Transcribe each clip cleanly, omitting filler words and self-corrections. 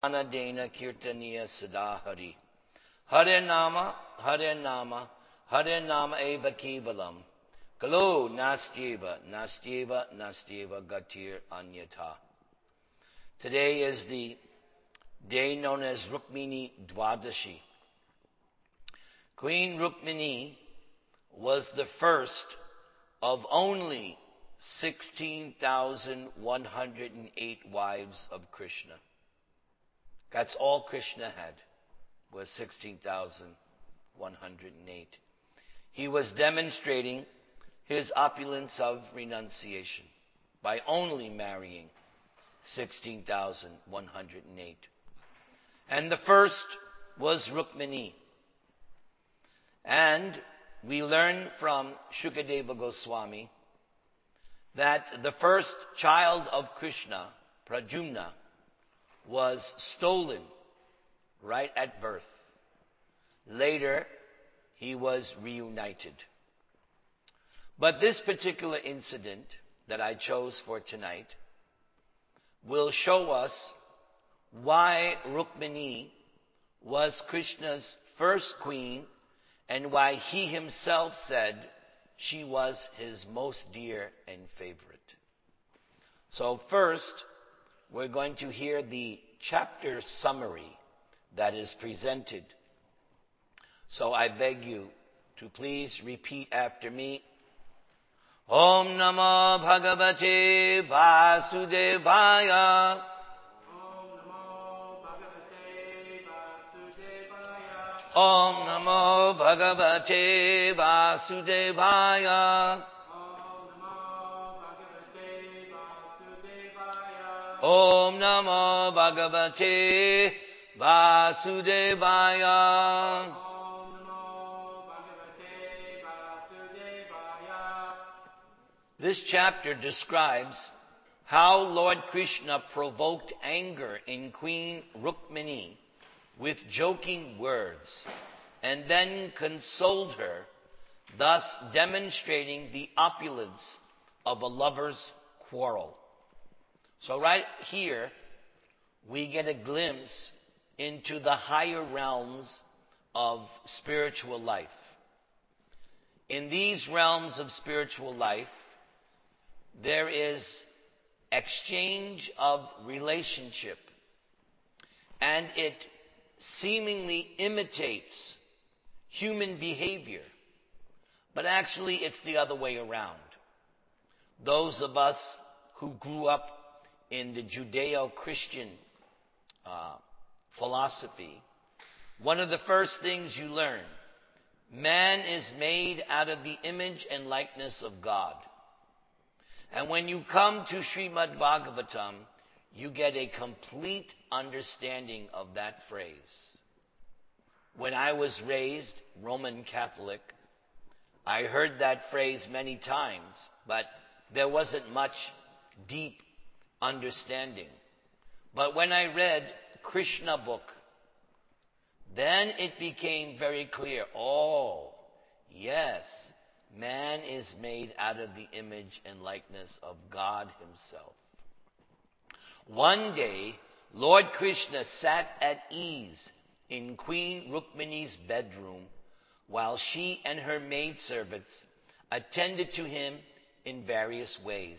Anadena Kirtaniya Sadahari. Hare Nama, Hare Nama, Hare Nama Eva Kevalam. Kalo Nastyeva, Nastyeva, Nastyeva Gatir Anyatha. Today is the day known as Rukmini Dwadashi. Queen Rukmini was the first of only 16,108 wives of Krishna. That's all Krishna had, was 16,108. He was demonstrating his opulence of renunciation by only marrying 16,108. And the first was Rukmini. And we learn from Shukadeva Goswami that the first child of Krishna, Pradyumna, was stolen right at birth. Later, he was reunited. But this particular incident that I chose for tonight will show us why Rukmini was Krishna's first queen and why he himself said she was his most dear and favorite. So first, we're going to hear the chapter summary that is presented. So I beg you to please repeat after me. Om Namo Bhagavate Vasudevaya. Om Namo Bhagavate Vasudevaya. Om Namo Bhagavate Vasudevaya. This chapter describes how Lord Krishna provoked anger in Queen Rukmini with joking words, and then consoled her, thus demonstrating the opulence of a lover's quarrel. So right here, we get a glimpse into the higher realms of spiritual life. In these realms of spiritual life, there is exchange of relationship, and it seemingly imitates human behavior, but actually it's the other way around. Those of us who grew up in the Judeo-Christian philosophy, one of the first things you learn, man is made out of the image and likeness of God. And when you come to Srimad Bhagavatam, you get a complete understanding of that phrase. When I was raised Roman Catholic, I heard that phrase many times, but there wasn't much deep understanding. But when I read Krishna book, then it became very clear. Oh, yes, man is made out of the image and likeness of God himself. One day, Lord Krishna sat at ease in Queen Rukmini's bedroom while she and her maidservants attended to him in various ways.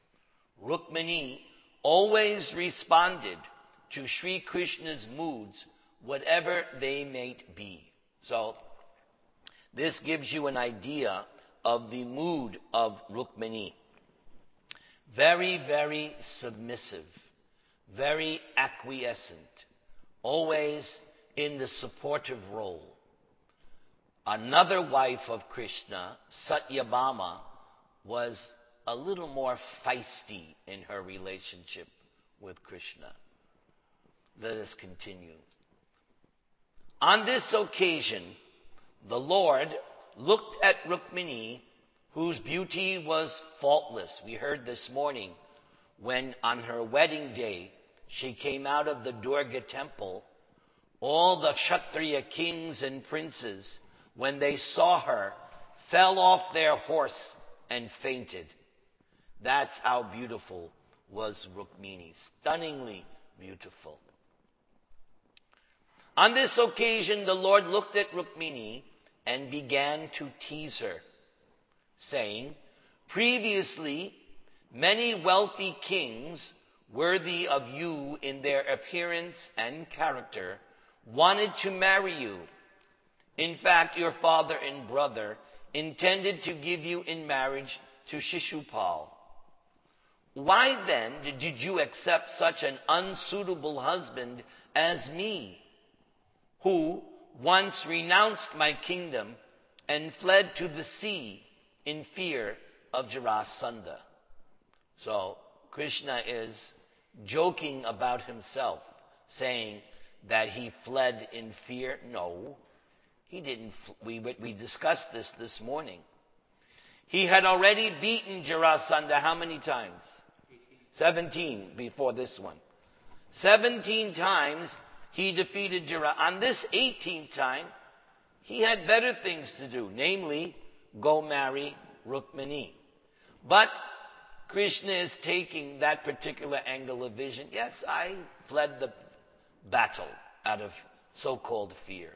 Rukmini always responded to Sri Krishna's moods, whatever they might be. So, this gives you an idea of the mood of Rukmini. Very, very submissive, very acquiescent, always in the supportive role. Another wife of Krishna, Satyabhama, was a little more feisty in her relationship with Krishna. Let us continue. On this occasion, the Lord looked at Rukmini, whose beauty was faultless. We heard this morning when on her wedding day she came out of the Durga temple, all the Kshatriya kings and princes, when they saw her, fell off their horse and fainted. That's how beautiful was Rukmini, stunningly beautiful. On this occasion, the Lord looked at Rukmini and began to tease her, saying, "Previously, many wealthy kings, worthy of you in their appearance and character, wanted to marry you. In fact, your father and brother intended to give you in marriage to Shishupal. Why then did you accept such an unsuitable husband as me, who once renounced my kingdom and fled to the sea in fear of Jarasandha?" So Krishna is joking about himself, saying that he fled in fear. No, he didn't. We discussed this morning. He had already beaten Jarasandha how many times? 17 before this one. 17 times he defeated Jarasandha. On this 18th time, he had better things to do, namely, go marry Rukmini. But Krishna is taking that particular angle of vision. Yes, I fled the battle out of so-called fear.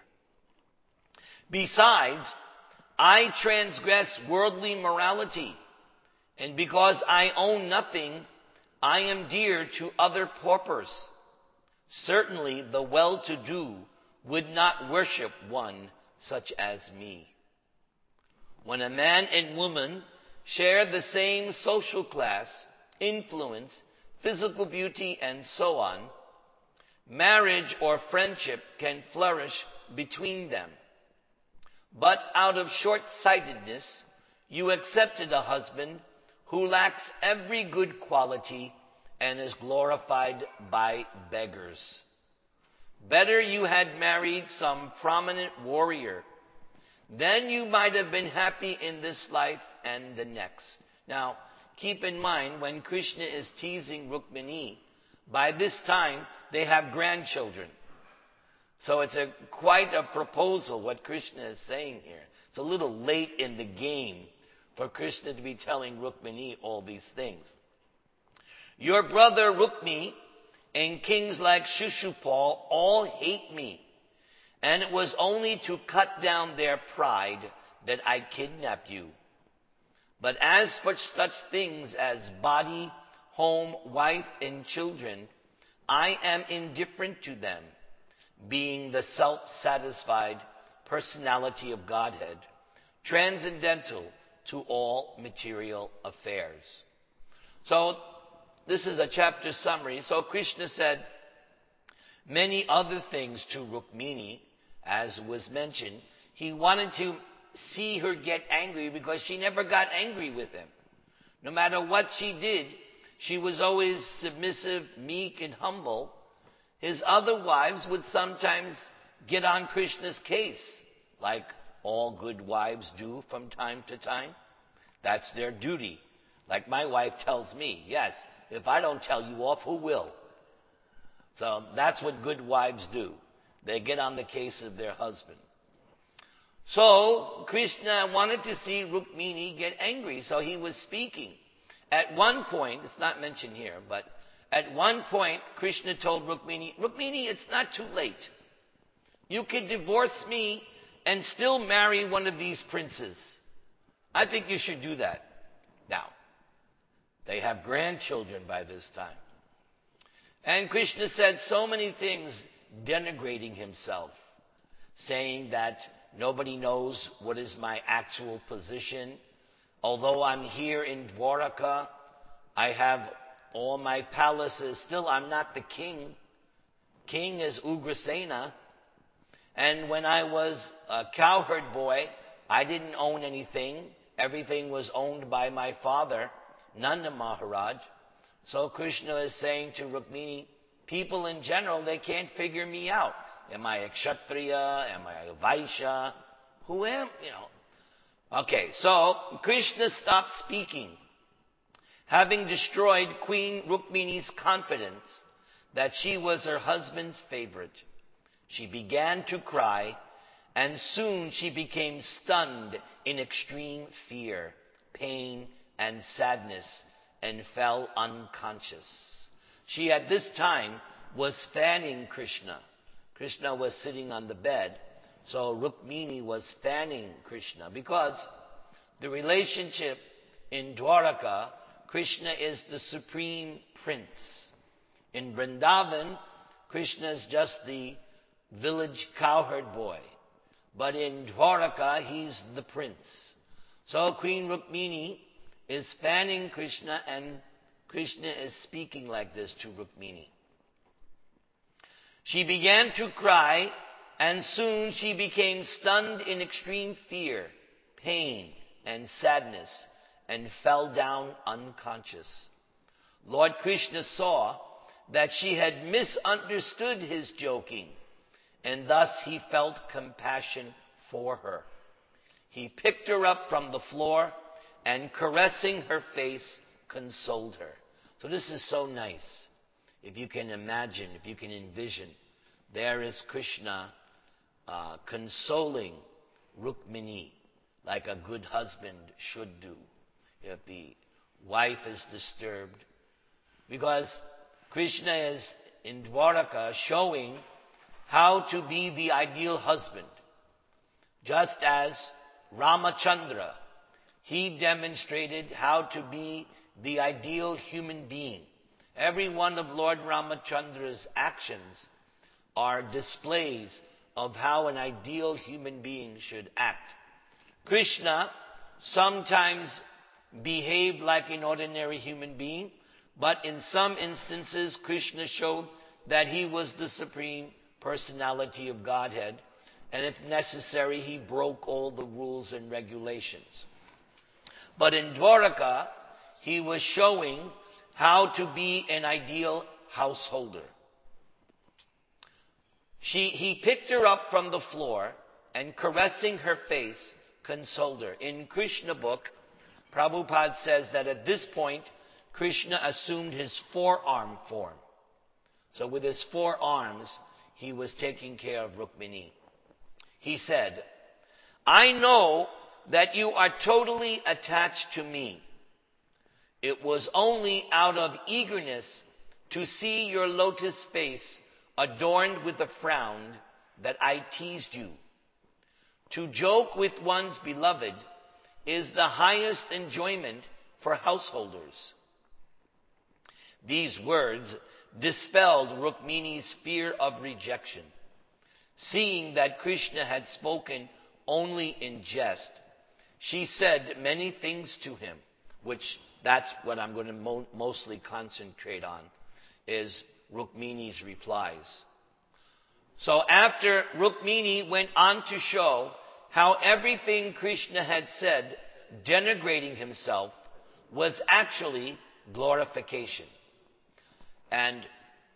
Besides, I transgress worldly morality, and because I own nothing, I am dear to other paupers. Certainly the well-to-do would not worship one such as me. When a man and woman share the same social class, influence, physical beauty, and so on, marriage or friendship can flourish between them. But out of short-sightedness, you accepted a husband who lacks every good quality and is glorified by beggars. Better you had married some prominent warrior. Then you might have been happy in this life and the next. Now, keep in mind, when Krishna is teasing Rukmini, by this time they have grandchildren. So it's quite a proposal what Krishna is saying here. It's a little late in the game for Krishna to be telling Rukmini all these things. Your brother Rukmi and kings like Shishupal all hate me, and it was only to cut down their pride that I kidnapped you. But as for such things as body, home, wife, and children, I am indifferent to them, being the self-satisfied personality of Godhead, transcendental to all material affairs. So, this is a chapter summary. So Krishna said many other things to Rukmini, as was mentioned. He wanted to see her get angry because she never got angry with him. No matter what she did, she was always submissive, meek, and humble. His other wives would sometimes get on Krishna's case, like all good wives do from time to time. That's their duty. Like my wife tells me, yes, if I don't tell you off, who will? So that's what good wives do. They get on the case of their husband. So Krishna wanted to see Rukmini get angry, so he was speaking. At one point, it's not mentioned here, but at one point, Krishna told Rukmini, Rukmini, it's not too late. You could divorce me and still marry one of these princes. I think you should do that. Now, they have grandchildren by this time. And Krishna said so many things denigrating himself, saying that nobody knows what is my actual position. Although I'm here in Dwaraka, I have all my palaces. Still, I'm not the king. King is Ugrasena. And when I was a cowherd boy, I didn't own anything. Everything was owned by my father, Nanda Maharaj. So Krishna is saying to Rukmini, people in general, they can't figure me out. Am I a Kshatriya? Am I a Vaishya? Who am, Okay, so Krishna stopped speaking, having destroyed Queen Rukmini's confidence that she was her husband's favorite. She began to cry, and soon she became stunned in extreme fear, pain, and sadness, and fell unconscious. She at this time was fanning Krishna, Krishna was sitting on the bed, so Rukmini was fanning Krishna, because the relationship in Dwaraka, Krishna is the supreme prince. In Vrindavan, Krishna is just the village cowherd boy. But in Dwaraka, he's the prince. So Queen Rukmini is fanning Krishna, and Krishna is speaking like this to Rukmini. She began to cry, and soon she became stunned in extreme fear, pain, and sadness, and fell down unconscious. Lord Krishna saw that she had misunderstood his joking, and thus he felt compassion for her. He picked her up from the floor and, caressing her face, consoled her. So this is so nice. If you can imagine, if you can envision, there is Krishna consoling Rukmini like a good husband should do if the wife is disturbed. Because Krishna is in Dwaraka showing how to be the ideal husband. Just as Ramachandra, he demonstrated how to be the ideal human being. Every one of Lord Ramachandra's actions are displays of how an ideal human being should act. Krishna sometimes behaved like an ordinary human being, but in some instances Krishna showed that he was the supreme personality of Godhead, and if necessary he broke all the rules and regulations. But in Dwaraka, he was showing how to be an ideal householder. He picked her up from the floor and, caressing her face, consoled her. In Krishna book, Prabhupada says that at this point, Krishna assumed his forearm form. So with his forearms, he was taking care of Rukmini. He said, "I know that you are totally attached to me. It was only out of eagerness to see your lotus face adorned with a frown that I teased you. To joke with one's beloved is the highest enjoyment for householders." These words dispelled Rukmini's fear of rejection. Seeing that Krishna had spoken only in jest, she said many things to him, which that's what I'm going to mostly concentrate on, is Rukmini's replies. So after Rukmini went on to show how everything Krishna had said denigrating himself was actually glorification. And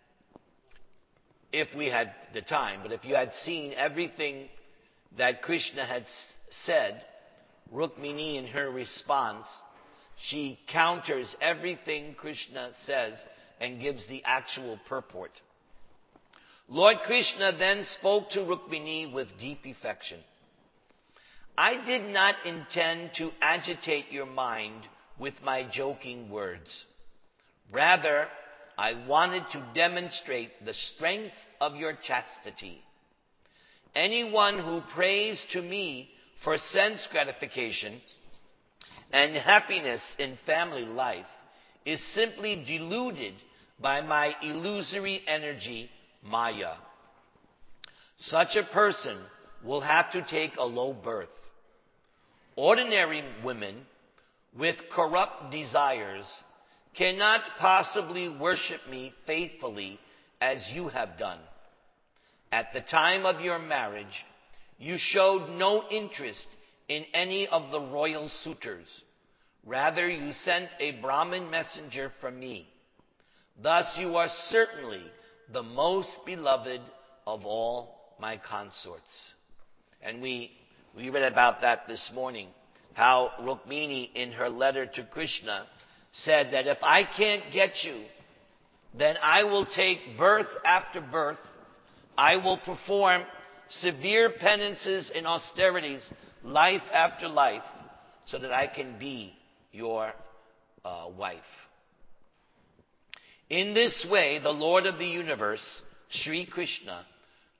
if we had the time, but if you had seen everything that Krishna had said, Rukmini in her response, she counters everything Krishna says and gives the actual purport. Lord Krishna then spoke to Rukmini with deep affection. "I did not intend to agitate your mind with my joking words. Rather, I wanted to demonstrate the strength of your chastity. Anyone who prays to me for sense gratification and happiness in family life is simply deluded by my illusory energy, Maya. Such a person will have to take a low birth. Ordinary women with corrupt desires cannot possibly worship me faithfully as you have done. At the time of your marriage, you showed no interest in any of the royal suitors. Rather, you sent a Brahmin messenger from me. Thus, you are certainly the most beloved of all my consorts." And we read about that this morning, how Rukmini in her letter to Krishna said that if I can't get you, then I will take birth after birth. I will perform severe penances and austerities life after life so that I can be your wife. In this way, the Lord of the universe, Sri Krishna,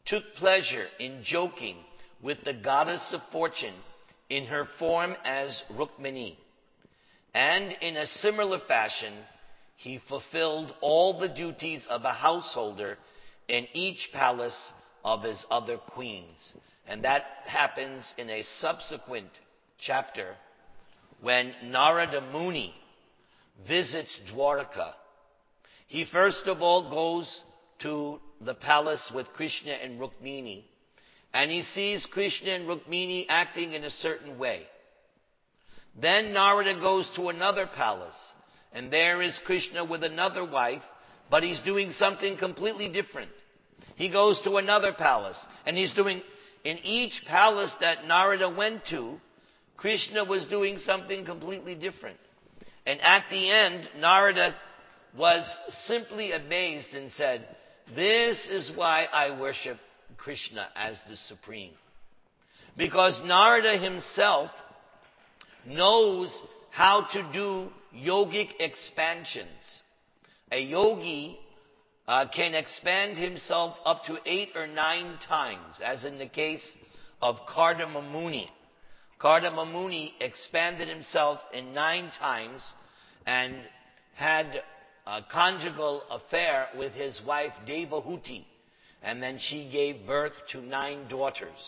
took pleasure in joking with the goddess of fortune in her form as Rukmini. And in a similar fashion, he fulfilled all the duties of a householder in each palace of his other queens. And that happens in a subsequent chapter when Narada Muni visits Dwarka. He first of all goes to the palace with Krishna and Rukmini, and he sees Krishna and Rukmini acting in a certain way. Then Narada goes to another palace, and there is Krishna with another wife, but he's doing something completely different. He goes to another palace, and in each palace that Narada went to, Krishna was doing something completely different. And at the end, Narada was simply amazed and said, "This is why I worship Krishna as the Supreme." Because Narada himself knows how to do yogic expansions. A yogi can expand himself up to 8 or 9 times, as in the case of Kardama Muni. Kardama Muni expanded himself in 9 times and had a conjugal affair with his wife Devahuti, and then she gave birth to 9 daughters.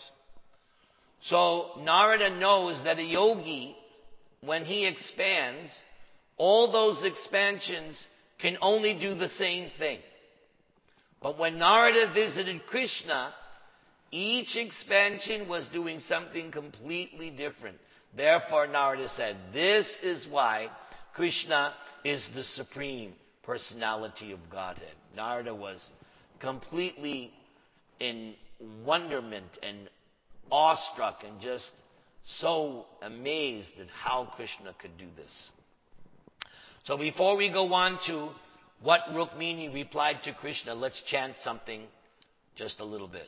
So Narada knows that a yogi, when he expands, all those expansions can only do the same thing. But when Narada visited Krishna, each expansion was doing something completely different. Therefore, Narada said, "This is why Krishna is the Supreme Personality of Godhead." Narada was completely in wonderment and awestruck and just so amazed at how Krishna could do this. So before we go on to what Rukmini replied to Krishna, let's chant something just a little bit.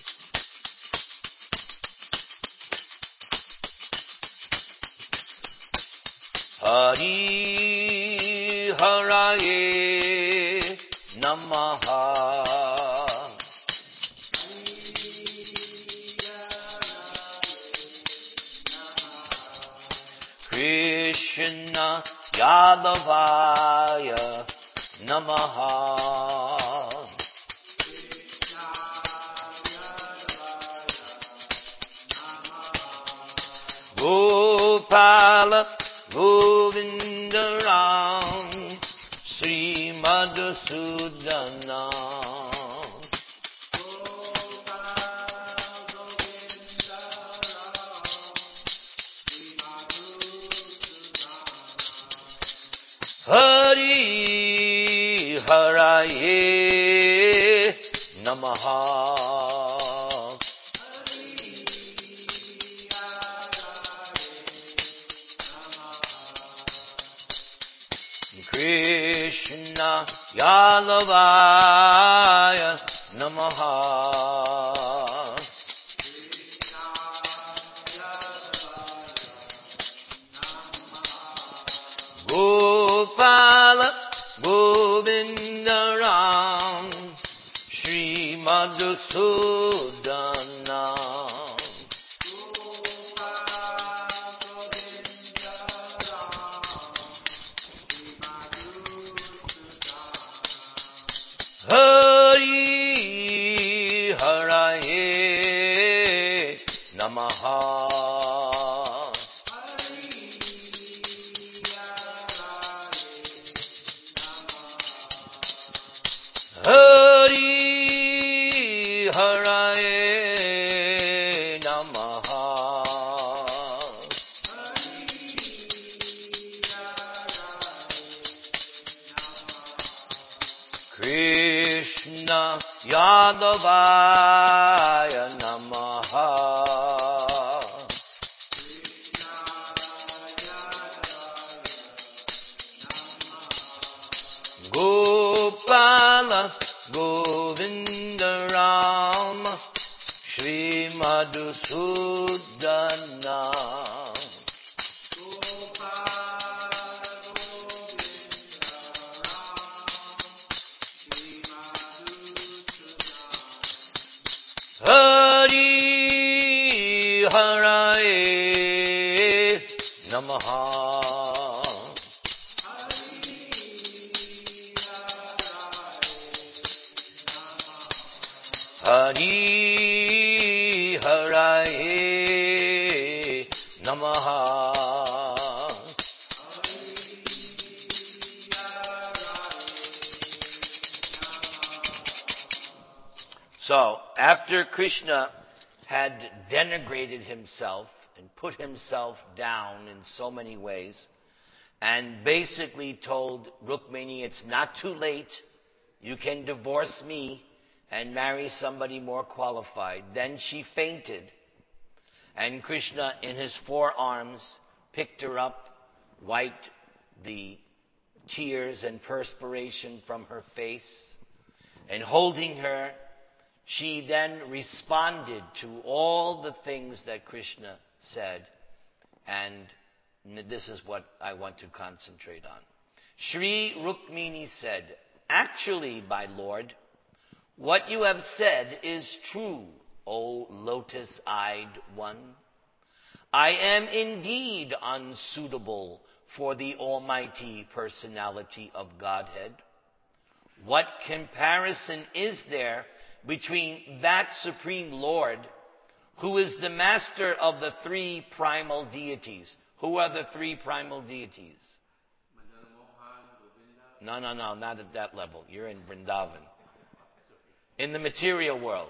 Hari Haraye Namaha. Krishna Yadavaya Namaha. Gopala Govinda Ram Sri Madhusudana. Hari Haraye Namaha. Krishna Yalavaya Namaha. Gopala Govinda Ram Shri Madhusudana. Hari Haraye Namaha. Hari Haraye Namaha. Krishna Yadavaya Namaha. Gopala Govinda Ram Shri Madhusudana. Hari Haraye Namaha. Hari Haraye Namaha. So, after Krishna had denigrated himself and put himself down in so many ways, and basically told Rukmini, it's not too late, you can divorce me and marry somebody more qualified. Then she fainted, and Krishna, in his forearms, picked her up, wiped the tears and perspiration from her face, and holding her, she then responded to all the things that Krishna said, and this is what I want to concentrate on. Shri Rukmini said, actually, my lord, what you have said is true, O lotus-eyed one. I am indeed unsuitable for the almighty personality of Godhead. What comparison is there between that Supreme Lord, who is the master of the three primal deities? Who are the three primal deities? No, not at that level. You're in Vrindavan. In the material world.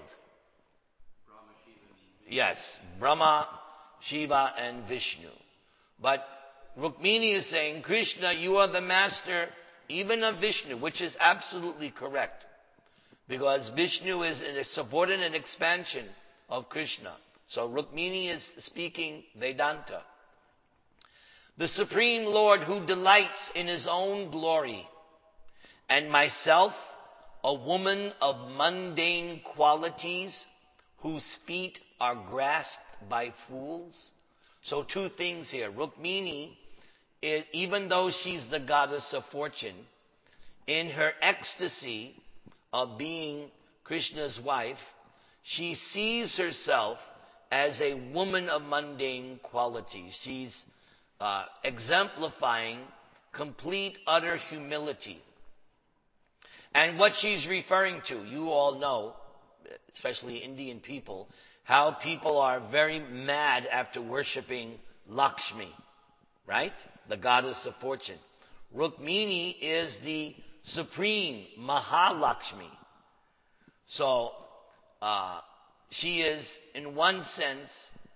Yes, Brahma, Shiva, and Vishnu. But Rukmini is saying, Krishna, you are the master even of Vishnu, which is absolutely correct. Because Vishnu is a subordinate expansion of Krishna. So Rukmini is speaking Vedanta. The Supreme Lord who delights in his own glory, and myself, a woman of mundane qualities, whose feet are grasped by fools. So two things here. Rukmini, even though she's the goddess of fortune, in her ecstasy of being Krishna's wife, she sees herself as a woman of mundane qualities. She's exemplifying complete, utter humility. And what she's referring to, you all know, especially Indian people, how people are very mad after worshipping Lakshmi, right? The goddess of fortune. Rukmini is the supreme Mahalakshmi. So, she is, in one sense,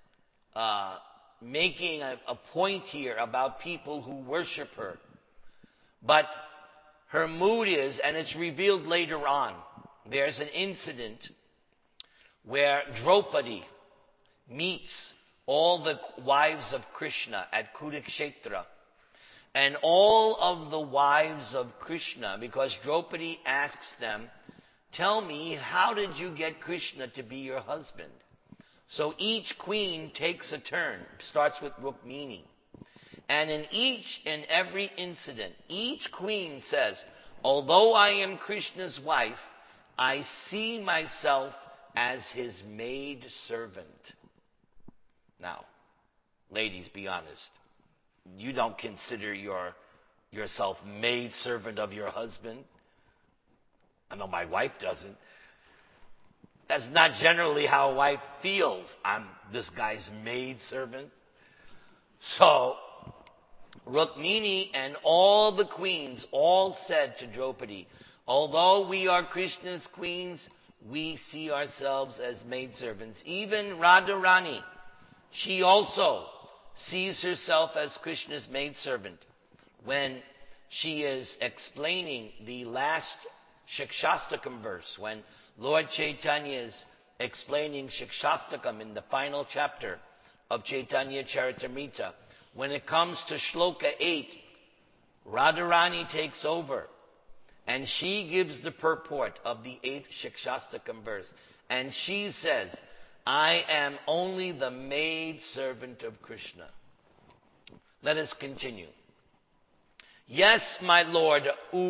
making a point here about people who worship her. But her mood is, and it's revealed later on, there's an incident where Draupadi meets all the wives of Krishna at Kurukshetra. And all of the wives of Krishna, because Draupadi asks them, tell me, how did you get Krishna to be your husband? So each queen takes a turn, starts with Rukmini. And in each and every incident, each queen says, although I am Krishna's wife, I see myself as his maid servant. Now, ladies, be honest. You don't consider yourself maid servant of your husband. I know my wife doesn't. That's not generally how a wife feels. I'm this guy's maid servant. So, Rukmini and all the queens all said to Draupadi, although we are Krishna's queens, we see ourselves as maidservants. Even Radharani, she also sees herself as Krishna's maidservant when she is explaining the last Shikshastakam verse, when Lord Chaitanya is explaining Shikshastakam in the final chapter of Chaitanya Charitamrita. When it comes to Shloka 8, Radharani takes over and she gives the purport of the 8th Shikshastakam verse. And she says, I am only the maid servant of Krishna. Let us continue. Yes, my lord,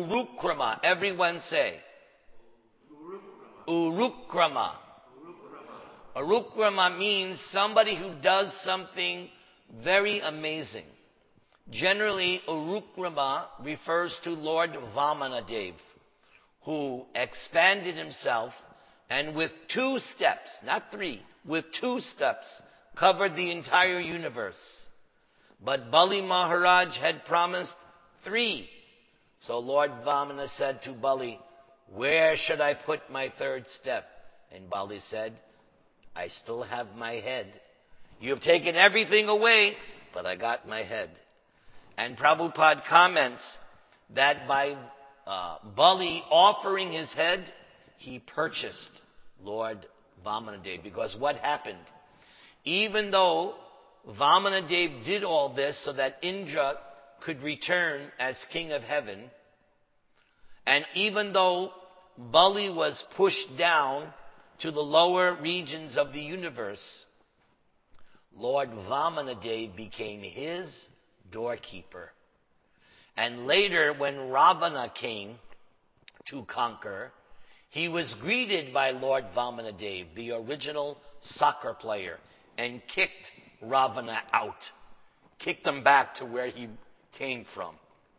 Urukrama. Everyone say. Urukrama. Urukrama means somebody who does something very amazing. Generally, Urukrama refers to Lord Vamanadev, who expanded himself and with 2 steps, not 3, with 2 steps, covered the entire universe. But Bali Maharaj had promised 3. So Lord Vamana said to Bali, "Where should I put my 3rd step?" And Bali said, "I still have my head. You have taken everything away, but I got my head." And Prabhupada comments that by Bali offering his head, he purchased Lord Vamanadev. Because what happened? Even though Vamanadev did all this so that Indra could return as king of heaven, and even though Bali was pushed down to the lower regions of the universe, Lord Vamanadev became his doorkeeper. And later, when Ravana came to conquer, he was greeted by Lord Vamanadev, the original soccer player, and kicked Ravana out. Kicked him back to where he came from.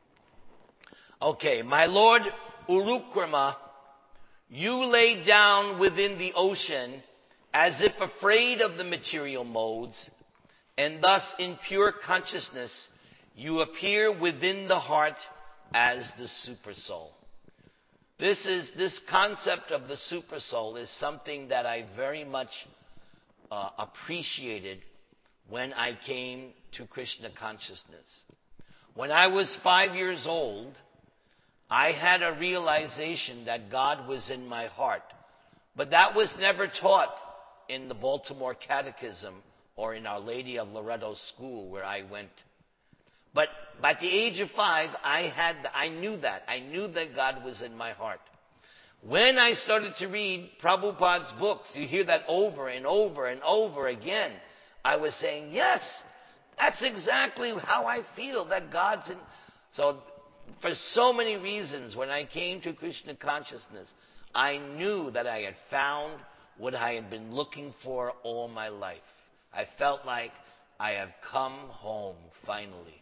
Okay, my Lord Urukrama, you lay down within the ocean as if afraid of the material modes, and thus in pure consciousness you appear within the heart as the Supersoul. This concept of the Supersoul is something that I very much appreciated when I came to Krishna consciousness. When I was 5 years old, I had a realization that God was in my heart. But that was never taught in the Baltimore Catechism or in Our Lady of Loretto school where I went. But by the age of 5, I knew that. I knew that God was in my heart. When I started to read Prabhupada's books, you hear that over and over and over again. I was saying, yes, that's exactly how I feel, that God's in. So, for so many reasons, when I came to Krishna consciousness, I knew that I had found what I had been looking for all my life. I felt like I have come home, finally.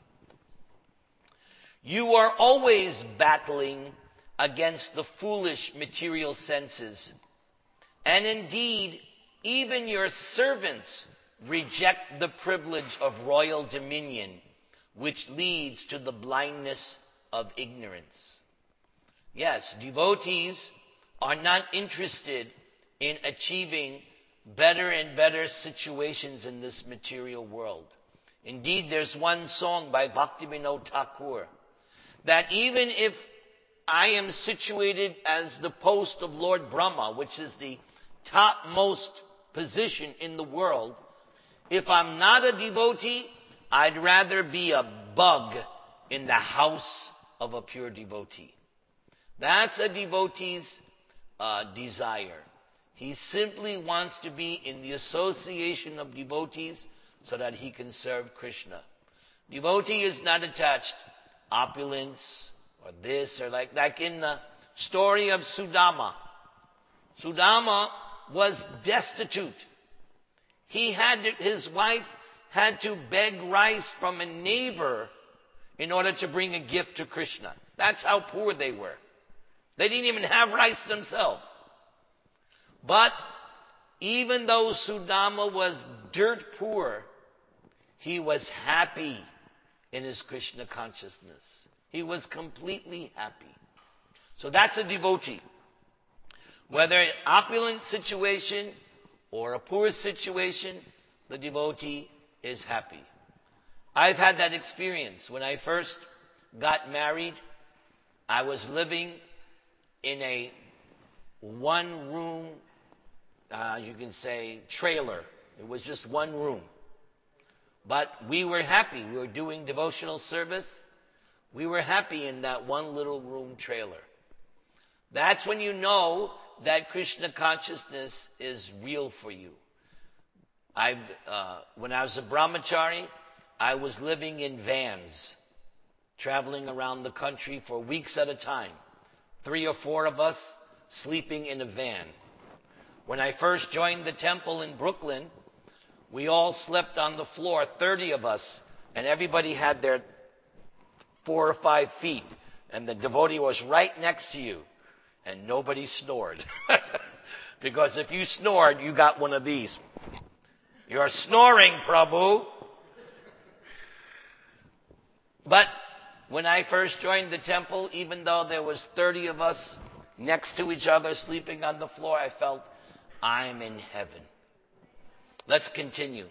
You are always battling against the foolish material senses. And indeed, even your servants reject the privilege of royal dominion, which leads to the blindness of ignorance. Yes, devotees are not interested in achieving better and better situations in this material world. Indeed, there's one song by Bhaktivinoda Thakur that even if I am situated as the post of Lord Brahma, which is the topmost position in the world, if I'm not a devotee, I'd rather be a bug in the house of a pure devotee. That's a devotee's desire. He simply wants to be in the association of devotees so that he can serve Krishna. Devotee is not attached opulence or this or like in the story of Sudama. Sudama was destitute. His wife had to beg rice from a neighbor in order to bring a gift to Krishna. That's how poor they were. They didn't even have rice themselves. But even though Sudama was dirt poor, he was happy in his Krishna consciousness. He was completely happy. So that's a devotee. Whether an opulent situation or a poor situation, the devotee is happy. I've had that experience. When I first got married, I was living in a one-room, you can say, trailer. It was just one room. But we were happy. We were doing devotional service. We were happy in that one little room trailer. That's when you know that Krishna consciousness is real for you. When I was a brahmachari, I was living in vans, traveling around the country for weeks at a time. 3 or 4 of us sleeping in a van. When I first joined the temple in Brooklyn, we all slept on the floor, 30 of us, and everybody had their 4 or 5 feet, and the devotee was right next to you, and nobody snored. Because if you snored, you got one of these. You're snoring, Prabhu. But when I first joined the temple, even though there was 30 of us next to each other sleeping on the floor, I felt I'm in heaven. Let's continue.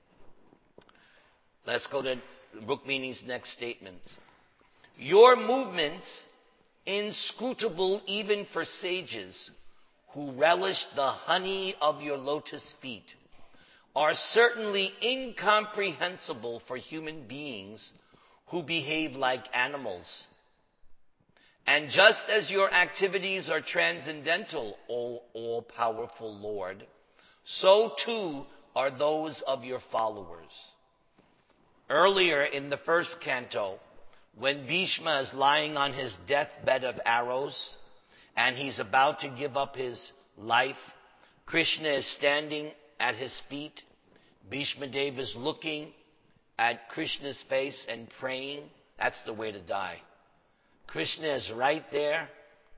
Let's go to Rukmini's next statements. Your movements, inscrutable even for sages who relish the honey of your lotus feet, are certainly incomprehensible for human beings who behave like animals. And just as your activities are transcendental, O all-powerful Lord, so too are those of your followers. Earlier in the first canto, when Bhishma is lying on his deathbed of arrows, and he's about to give up his life, Krishna is standing at his feet. Bhishma Dev is looking at Krishna's face and praying. That's the way to die. Krishna is right there.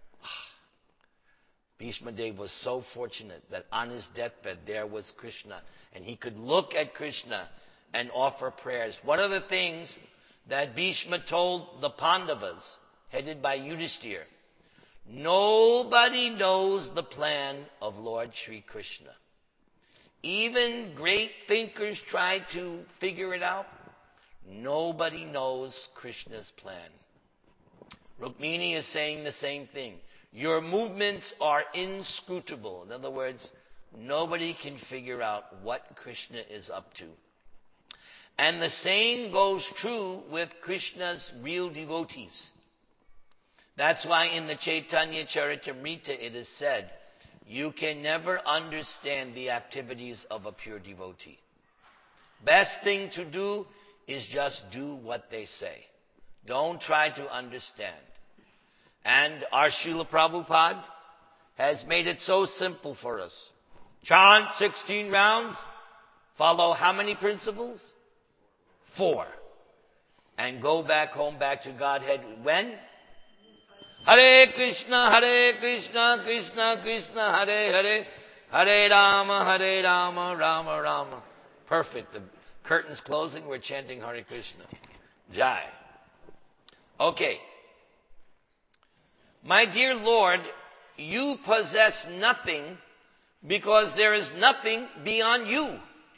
Bhishma Dev was so fortunate that on his deathbed there was Krishna, and he could look at Krishna and offer prayers. One of the things that Bhishma told the Pandavas, headed by Yudhishthira, nobody knows the plan of Lord Sri Krishna. Even great thinkers try to figure it out. Nobody knows Krishna's plan. Rukmini is saying the same thing. Your movements are inscrutable. In other words, nobody can figure out what Krishna is up to. And the same goes true with Krishna's real devotees. That's why in the Chaitanya Charitamrita it is said, you can never understand the activities of a pure devotee. Best thing to do is just do what they say. Don't try to understand. And our Srila Prabhupada has made it so simple for us. Chant 16 rounds, follow how many principles? 4. And go back home, back to Godhead. When? Hare Krishna, Krishna Krishna, Hare Hare, Hare Rama, Rama Rama. Perfect. The curtain's closing, we're chanting Hare Krishna. Jai. Okay. My dear Lord, you possess nothing because there is nothing beyond you.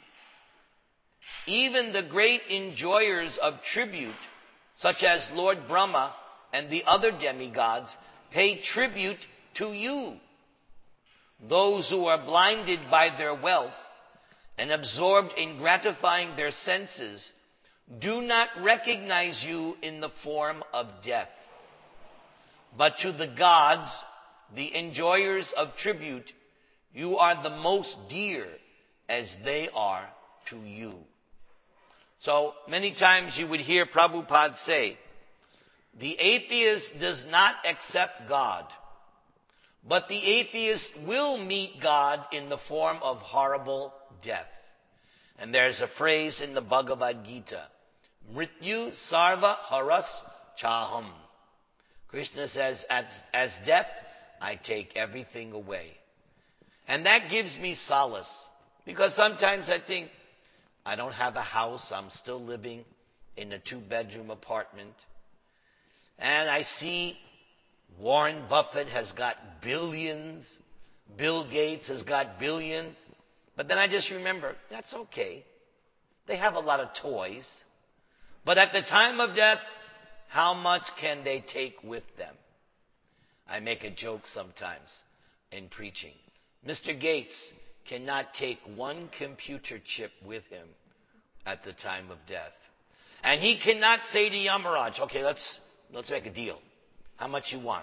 Even the great enjoyers of tribute, such as Lord Brahma and the other demigods, pay tribute to you. Those who are blinded by their wealth and absorbed in gratifying their senses do not recognize you in the form of death. But to the gods, the enjoyers of tribute, you are the most dear as they are to you. So many times you would hear Prabhupada say, the atheist does not accept God, but the atheist will meet God in the form of horrible death. And there's a phrase in the Bhagavad Gita, Mrityu Sarva Haras Chaham. Krishna says, as death, I take everything away. And that gives me solace, because sometimes I think, I don't have a house, I'm still living in a 2-bedroom apartment. And I see Warren Buffett has got billions, Bill Gates has got billions. But then I just remember, that's okay. They have a lot of toys. But at the time of death, how much can they take with them? I make a joke sometimes in preaching. Mr. Gates cannot take one computer chip with him at the time of death. And he cannot say to Yamaraj, okay, let's make a deal. How much you want?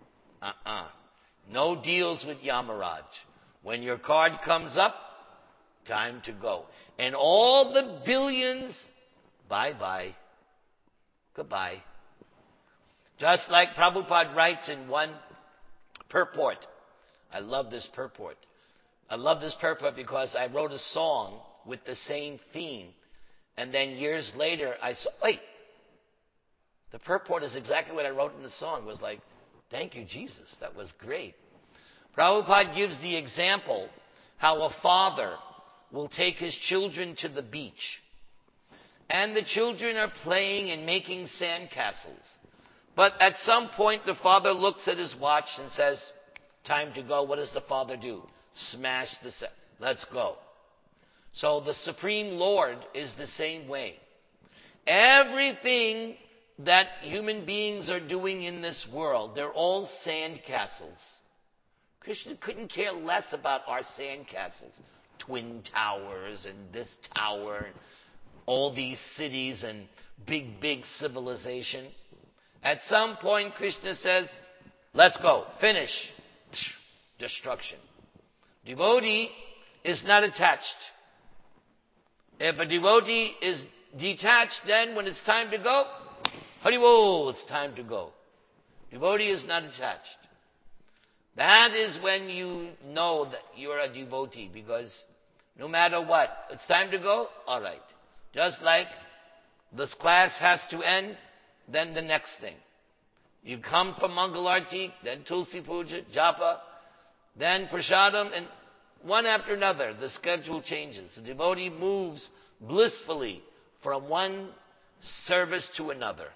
No deals with Yamaraj. When your card comes up, time to go. And all the billions, bye-bye. Goodbye. Just like Prabhupada writes in one purport. I love this purport. I love this purport because I wrote a song with the same theme. And then years later, I saw, wait, the purport is exactly what I wrote in the song. It was like, thank you, Jesus. That was great. Prabhupada gives the example how a father will take his children to the beach. And the children are playing and making sandcastles. But at some point, the father looks at his watch and says, time to go. What does the father do? Smash the let's go. So the Supreme Lord is the same way. Everything that human beings are doing in this world, they're all sandcastles. Krishna couldn't care less about our sandcastles. Twin towers and this tower, and all these cities and big civilization. At some point, Krishna says, let's go, finish. Destruction. Devotee is not attached. If a devotee is detached, then when it's time to go, Haribol, it's time to go. Devotee is not attached. That is when you know that you're a devotee, because no matter what, it's time to go, all right. Just like this class has to end, then the next thing. You come from Mangalarti, then Tulsi Puja, Japa, then Prasadam, and one after another, the schedule changes. The devotee moves blissfully from one service to another.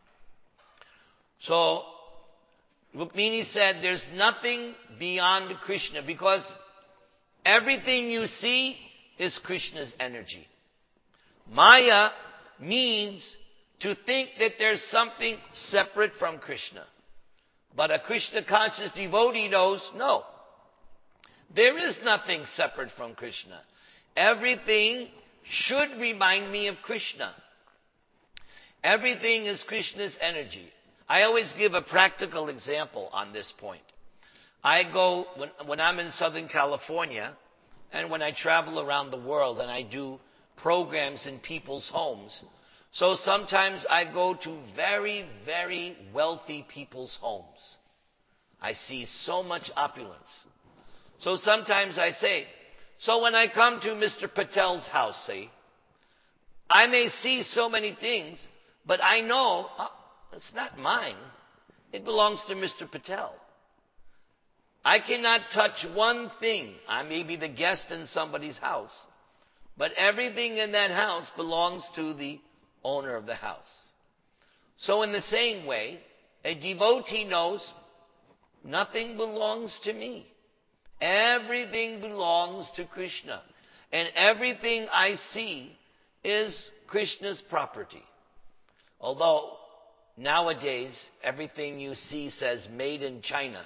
So, Rukmini said there's nothing beyond Krishna, because everything you see is Krishna's energy. Maya means to think that there's something separate from Krishna. But a Krishna conscious devotee knows, no. There is nothing separate from Krishna. Everything should remind me of Krishna. Everything is Krishna's energy. I always give a practical example on this point. I go, when I'm in Southern California, and when I travel around the world and I do programs in people's homes, so sometimes I go to very, very wealthy people's homes. I see so much opulence. So sometimes I say, so when I come to Mr. Patel's house, say, I may see so many things, but I know it's not mine. It belongs to Mr. Patel. I cannot touch one thing. I may be the guest in somebody's house, but everything in that house belongs to the owner of the house. So in the same way, a devotee knows nothing belongs to me. Everything belongs to Krishna. And everything I see is Krishna's property. Although nowadays everything you see says made in China.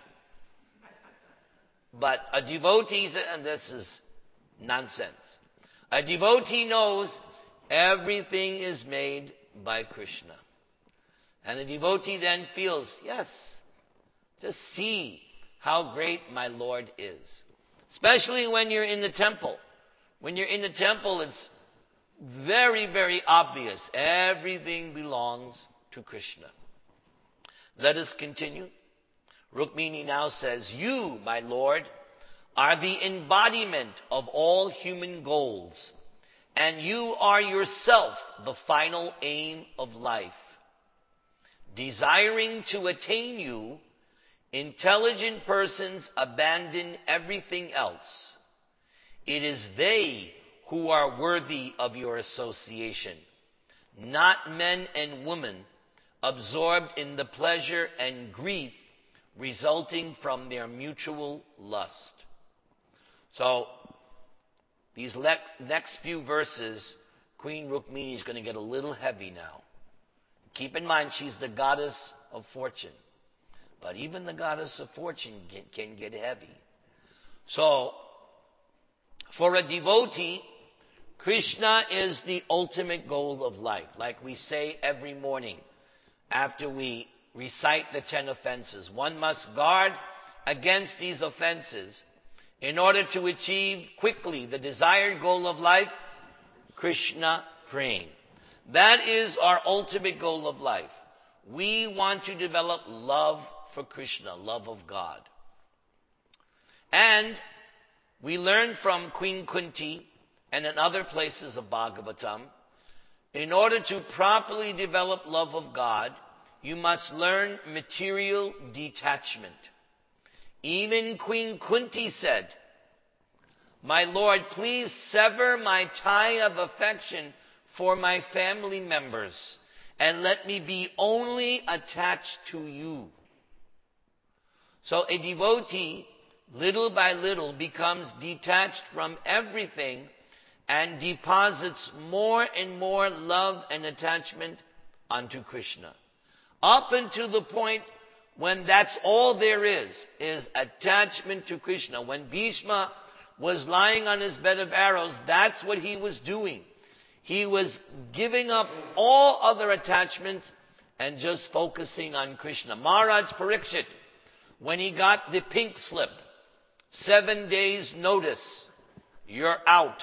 But a devotee, and this is nonsense. A devotee knows everything is made by Krishna. And the devotee then feels, yes, just see how great my Lord is. Especially when you're in the temple. When you're in the temple, it's very, very obvious. Everything belongs to Krishna. Let us continue. Rukmini now says, you, my Lord, are the embodiment of all human goals, and you are yourself the final aim of life. Desiring to attain you, intelligent persons abandon everything else. It is they who are worthy of your association, not men and women absorbed in the pleasure and grief resulting from their mutual lust. So, these next few verses, Queen Rukmini is going to get a little heavy now. Keep in mind, she's the goddess of fortune. But even the goddess of fortune can get heavy. So, for a devotee, Krishna is the ultimate goal of life. Like we say every morning after we recite the 10 offenses. One must guard against these offenses in order to achieve quickly the desired goal of life, Krishna praying. That is our ultimate goal of life. We want to develop love for Krishna, love of God. And We learn from Queen Kunti and in other places of Bhagavatam, in order to properly develop love of God, you must learn material detachment. Even Queen Kunti said, "My Lord, please sever my tie of affection for my family members and let me be only attached to you." So a devotee, little by little, becomes detached from everything and deposits more and more love and attachment unto Krishna. Up until the point when that's all there is attachment to Krishna. When Bhishma was lying on his bed of arrows, that's what he was doing. He was giving up all other attachments and just focusing on Krishna. Maharaj Parikshit, when he got the pink slip, 7 days notice, you're out.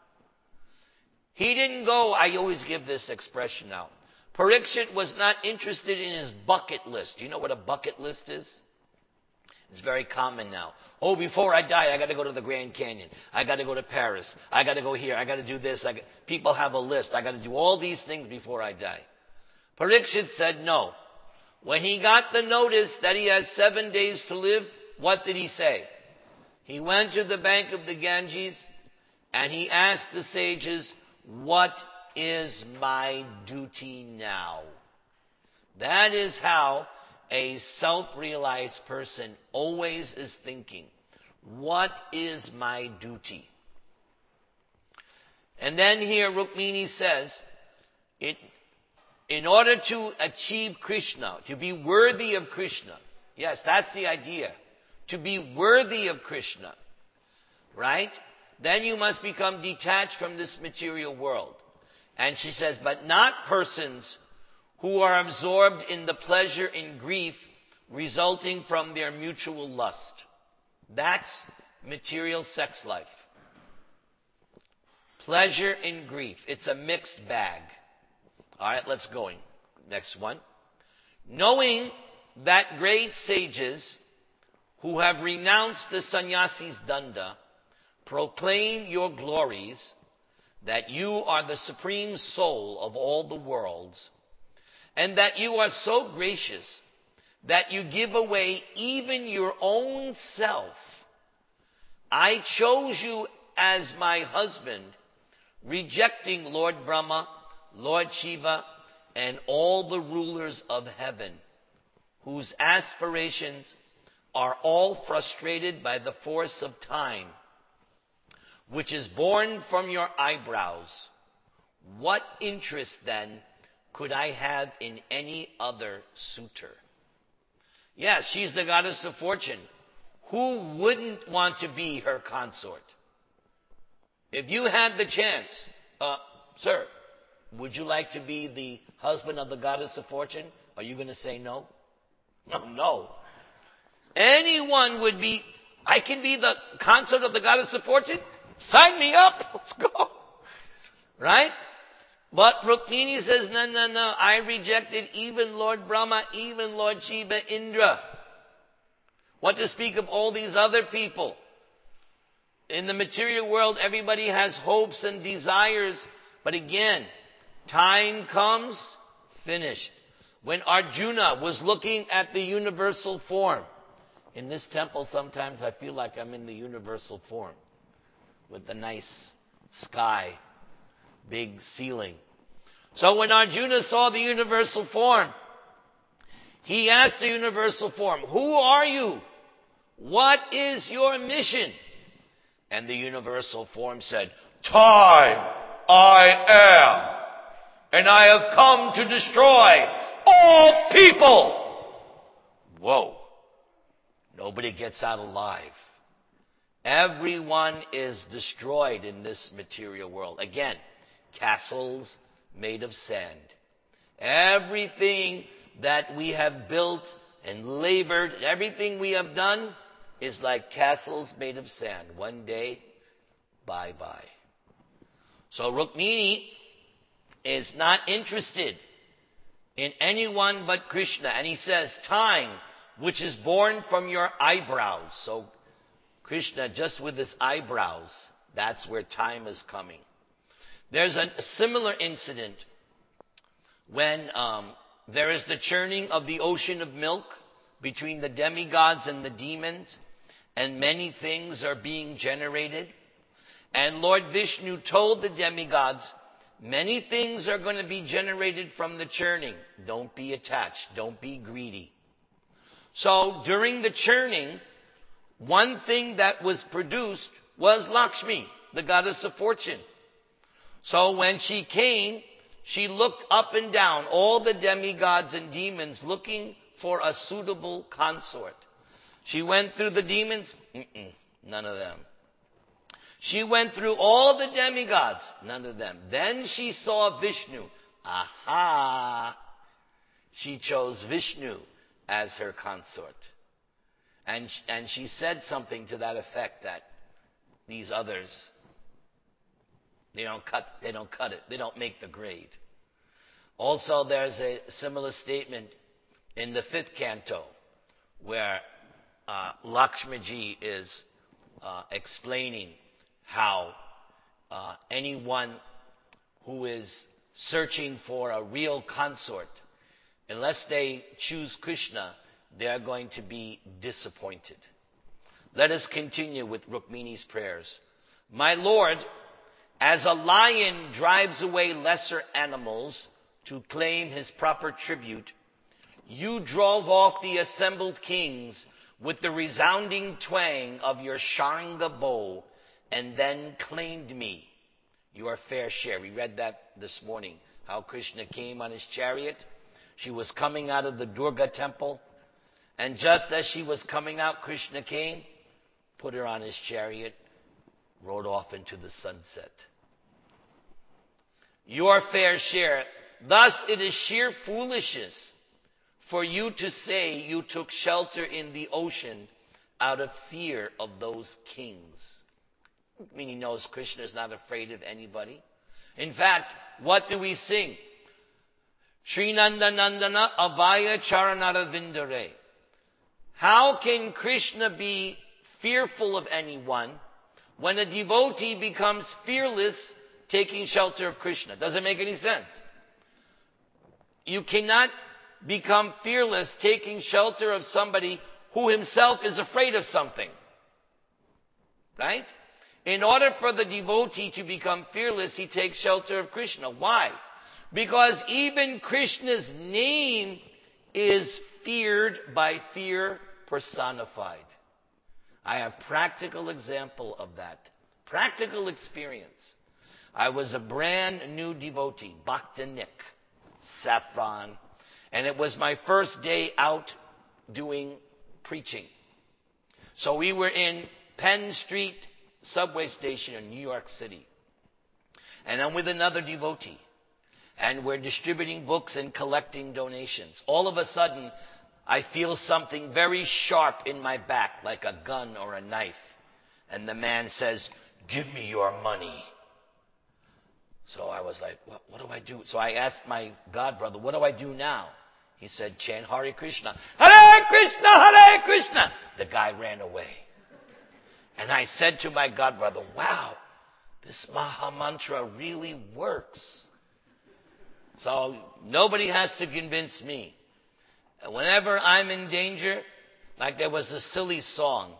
He didn't go, I always give this expression now. Parikshit was not interested in his bucket list. Do you know what a bucket list is? It's very common now. Oh, before I die, I got to go to the Grand Canyon. I got to go to Paris. I got to go here. I got to do this. People have a list. I got to do all these things before I die. Parikshit said no. When he got the notice that he has 7 days to live, what did he say? He went to the bank of the Ganges and he asked the sages, "What is my duty now?" That is how a self-realized person always is thinking. What is my duty? And then here Rukmini says, in order to achieve Krishna, to be worthy of Krishna, yes, that's the idea, to be worthy of Krishna, right? Then you must become detached from this material world. And she says, but not persons who are absorbed in the pleasure and grief resulting from their mutual lust. That's material sex life. Pleasure and grief. It's a mixed bag. All right, let's go. Next one. Knowing that great sages who have renounced the sannyasi's danda proclaim your glories, that you are the supreme soul of all the worlds, and that you are so gracious that you give away even your own self. I chose you as my husband, rejecting Lord Brahma, Lord Shiva, and all the rulers of heaven, whose aspirations are all frustrated by the force of time, which is born from your eyebrows. What interest, then, could I have in any other suitor? Yes, she's the goddess of fortune. Who wouldn't want to be her consort? If you had the chance, sir, would you like to be the husband of the goddess of fortune? Are you going to say no? No. Anyone would be, I can be the consort of the goddess of fortune? Sign me up. Let's go. Right? But Rukmini says, no. I rejected even Lord Brahma, even Lord Shiva, Indra. What to speak of all these other people? In the material world, everybody has hopes and desires. But again, time comes, finished. When Arjuna was looking at the universal form, in this temple sometimes I feel like I'm in the universal form, with the nice sky, big ceiling. So when Arjuna saw the universal form, he asked the universal form, "Who are you? What is your mission?" And the universal form said, "Time I am, and I have come to destroy all people." Whoa. Nobody gets out alive. Everyone is destroyed in this material world. Again, castles made of sand. Everything that we have built and labored, everything we have done is like castles made of sand. One day, bye-bye. So Rukmini is not interested in anyone but Krishna. And he says, time, which is born from your eyebrows. So Krishna just with his eyebrows, that's where time is coming. There's a similar incident when there is the churning of the ocean of milk between the demigods and the demons, and many things are being generated. And Lord Vishnu told the demigods, many things are going to be generated from the churning. Don't be attached. Don't be greedy. So during the churning, one thing that was produced was Lakshmi, the goddess of fortune. So when she came, she looked up and down, all the demigods and demons looking for a suitable consort. She went through the demons, none of them. She went through all the demigods, none of them. Then she saw Vishnu. Aha! She chose Vishnu as her consort. And she said something to that effect, that these others, they don't cut it. They don't make the grade. Also, there's a similar statement in the 5th canto where Lakshmiji is explaining how anyone who is searching for a real consort, unless they choose Krishna, they are going to be disappointed. Let us continue with Rukmini's prayers. My Lord, as a lion drives away lesser animals to claim his proper tribute, you drove off the assembled kings with the resounding twang of your Sharanga bow, and then claimed me, your fair share. We read that this morning, how Krishna came on his chariot. She was coming out of the Durga temple, and just as she was coming out, Krishna came, put her on his chariot, rode off into the sunset. Your fair share. Thus it is sheer foolishness for you to say you took shelter in the ocean out of fear of those kings. I mean, he knows Krishna is not afraid of anybody. In fact, what do we sing? Srinanda Nandana Avaya Charanara Vindare. How can Krishna be fearful of anyone when a devotee becomes fearless taking shelter of Krishna? Doesn't make any sense. You cannot become fearless taking shelter of somebody who himself is afraid of something. Right? In order for the devotee to become fearless, he takes shelter of Krishna. Why? Because even Krishna's name is feared by fear personified. I have practical example of that. Practical experience. I was a brand new devotee, Bhaktanik, Saffron, and it was my first day out doing preaching. So we were in Penn Street subway station in New York City. And I'm with another devotee. And we're distributing books and collecting donations. All of a sudden, I feel something very sharp in my back, like a gun or a knife. And the man says, "Give me your money." So I was like, what do I do? So I asked my godbrother, what do I do now? He said, chant Hare Krishna. Hare Krishna, Hare Krishna. The guy ran away. And I said to my godbrother, wow, this Maha Mantra really works. So nobody has to convince me. Whenever I'm in danger, like there was a silly song,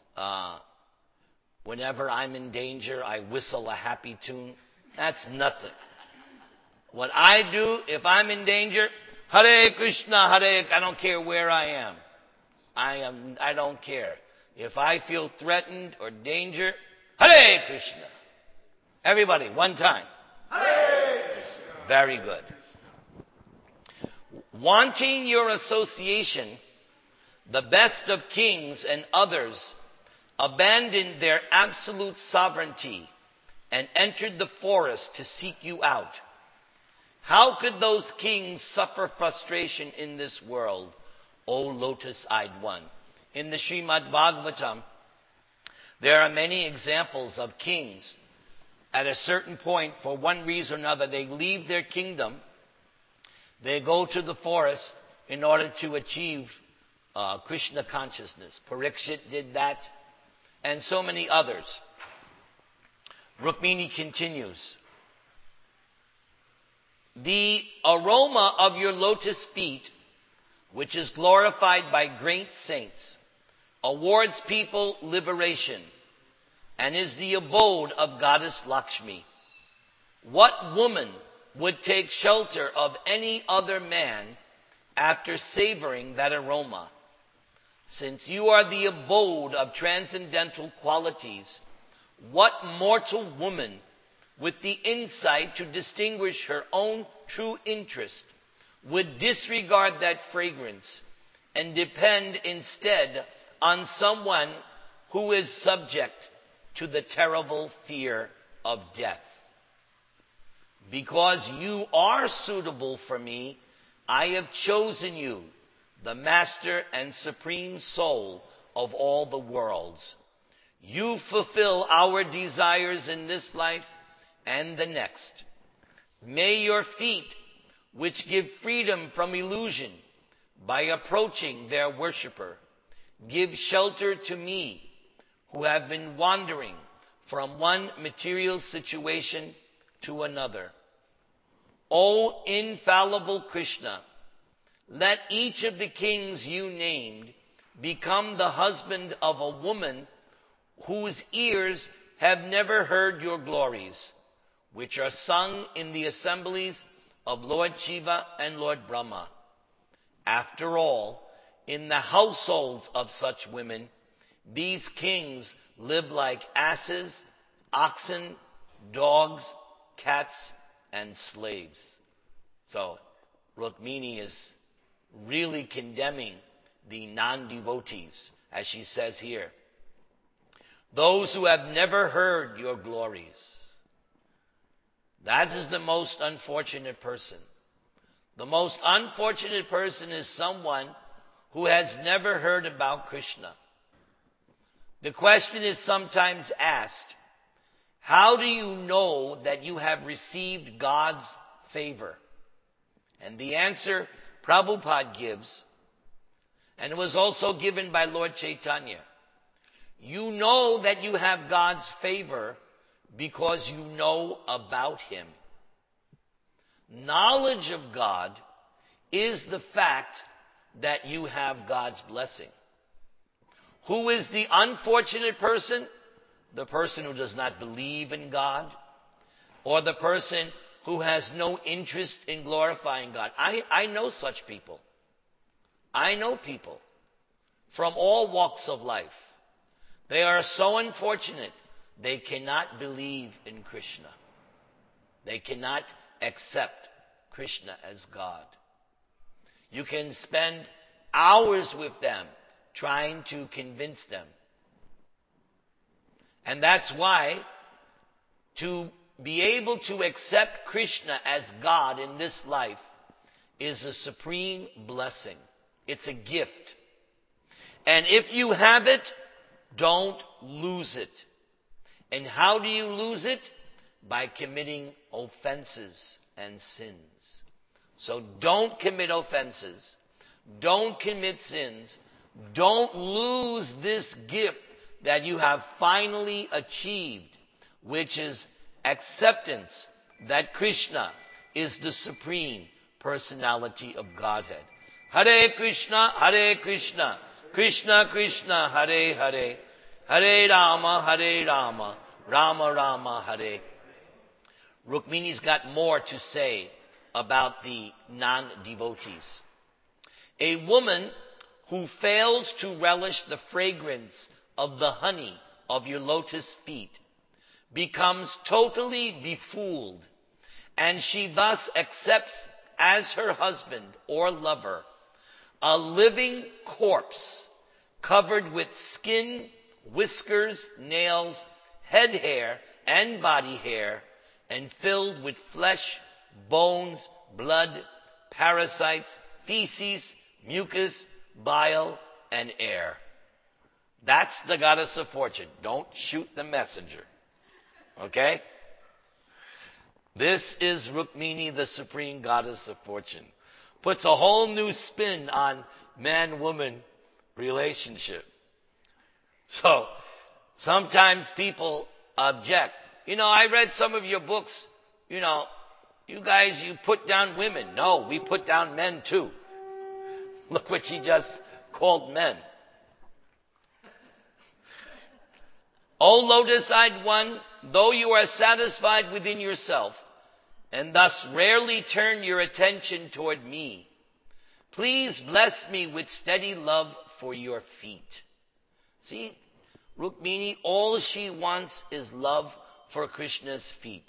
whenever I'm in danger, I whistle a happy tune. That's nothing. What I do, if I'm in danger, Hare Krishna, Hare, I don't care where I am. I don't care. If I feel threatened or danger, Hare Krishna. Everybody, one time. Hare Krishna. Very good. Wanting your association, the best of kings and others abandoned their absolute sovereignty and entered the forest to seek you out. How could those kings suffer frustration in this world, O lotus-eyed one? In the Srimad Bhagavatam, there are many examples of kings. At a certain point, for one reason or another, they leave their kingdom. They go to the forest in order to achieve Krishna consciousness. Parikshit did that. and so many others. Rukmini continues, the aroma of your lotus feet, which is glorified by great saints, awards people liberation and is the abode of goddess Lakshmi. What woman would take shelter of any other man after savoring that aroma? Since you are the abode of transcendental qualities, what mortal woman with the insight to distinguish her own true interest would disregard that fragrance and depend instead on someone who is subject to the terrible fear of death? Because you are suitable for me, I have chosen you, the master and supreme soul of all the worlds. You fulfill our desires in this life and the next. May your feet, which give freedom from illusion by approaching their worshipper, give shelter to me, who have been wandering from one material situation to another. O infallible Krishna, let each of the kings you named become the husband of a woman whose ears have never heard your glories, which are sung in the assemblies of Lord Shiva and Lord Brahma. After all, in the households of such women, these kings live like asses, oxen, dogs, cats, and slaves. So, Rukmini is really condemning the non-devotees, as she says here. Those who have never heard your glories. That is the most unfortunate person. The most unfortunate person is someone who has never heard about Krishna. The question is sometimes asked, how do you know that you have received God's favor? And the answer Prabhupada gives, and it was also given by Lord Chaitanya. You know that you have God's favor because you know about Him. Knowledge of God is the fact that you have God's blessing. Who is the unfortunate person? The person who does not believe in God, or the person who has no interest in glorifying God. I know such people. I know people from all walks of life. They are so unfortunate, they cannot believe in Krishna. They cannot accept Krishna as God. You can spend hours with them trying to convince them. And that's why to be able to accept Krishna as God in this life is a supreme blessing. It's a gift. And if you have it, don't lose it. And how do you lose it? By committing offenses and sins. So don't commit offenses. Don't commit sins. Don't lose this gift that you have finally achieved, which is acceptance that Krishna is the supreme personality of Godhead. Hare Krishna, Krishna Krishna, Hare Hare, Hare Rama, Rama Rama, Hare. Rukmini's got more to say about the non-devotees. A woman who fails to relish the fragrance of the honey of your lotus feet becomes totally befooled, and she thus accepts as her husband or lover a living corpse covered with skin, whiskers, nails, head hair, and body hair, and filled with flesh, bones, blood, parasites, feces, mucus, bile, and air. That's the goddess of fortune. Don't shoot the messenger. Okay? This is Rukmini, the supreme goddess of fortune. Puts a whole new spin on man-woman relationship. So, Sometimes people object. I read some of your books. You guys, you put down women. No, we put down men too. Look what she just called men. O lotus-eyed one, though you are satisfied within yourself, and thus rarely turn your attention toward me, please bless me with steady love for your feet. See, Rukmini, all she wants is love for Krishna's feet.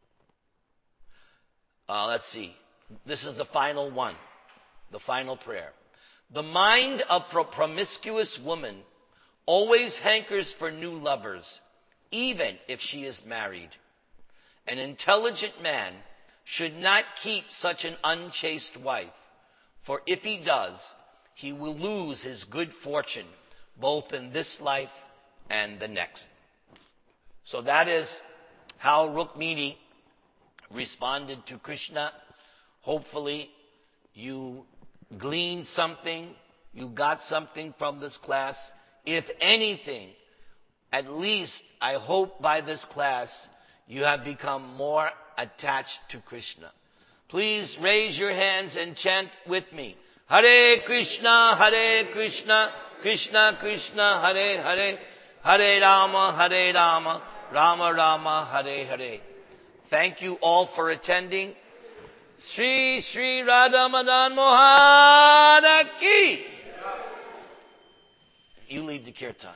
Let's see. This is the final one. The final prayer. The mind of a promiscuous woman always hankers for new lovers, even if she is married. An intelligent man should not keep such an unchaste wife, for if he does, he will lose his good fortune, both in this life and the next. So that is how Rukmini responded to Krishna. Hopefully you gleaned something, you got something from this class. If anything, at least I hope by this class you have become more attached to Krishna. Please raise your hands and chant with me. Hare Krishna, Krishna Krishna, Hare Hare, Hare Rama, Rama Rama, Hare Hare. Thank you all for attending. Sri Sri Radha Madan Mohan Ki. You lead the kirtan.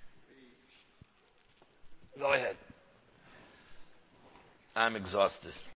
Go ahead. I'm exhausted.